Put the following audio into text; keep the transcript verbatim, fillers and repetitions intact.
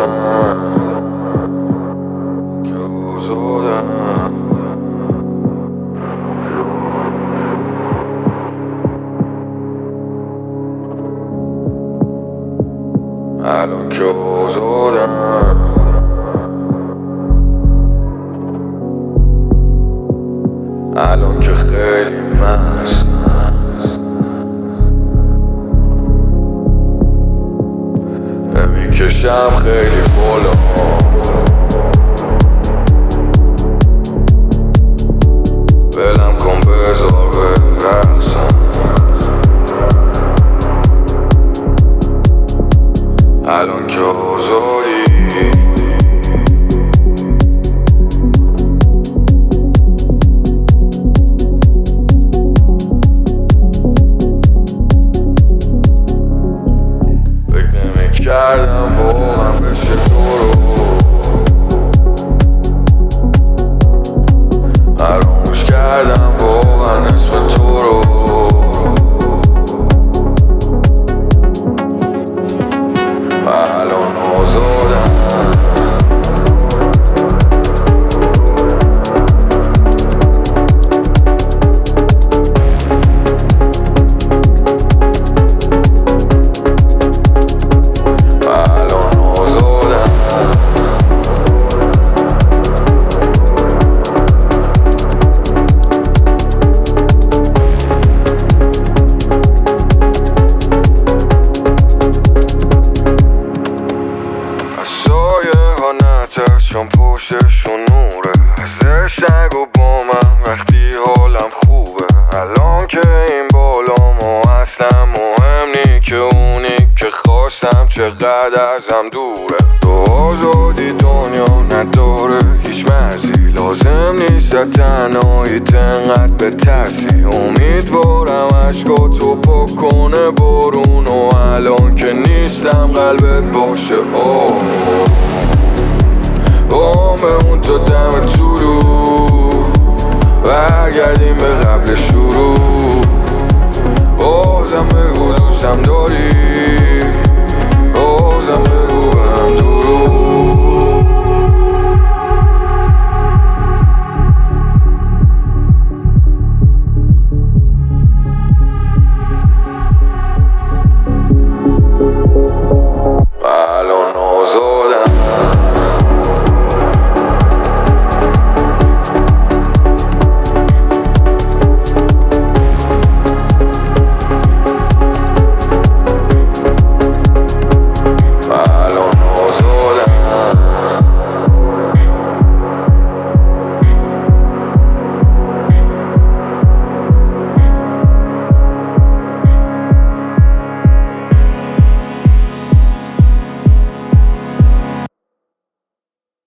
که آزادم الان که آزادم الان که خیلی مستم میکشم خیلی بالا ولم کن بذار برقصم الان که آزادی کردم واقعا بشه تو رو فراموش کردم واقعا اسم تو رو الان آزادم نترسم پشتشون نوره ازش نگو با من وقتی حالم خوبه الان که این بالام و اصلا مهم نی که اونی که خواستم چقدر ازم دوره تو آزادی دنیا نداره هیچ مرزی لازم نیست تنهایی تنقدر به ترسی امیدوارم عشقا تو پاک کنه بارون و الان که نیستم قلبت باشه آه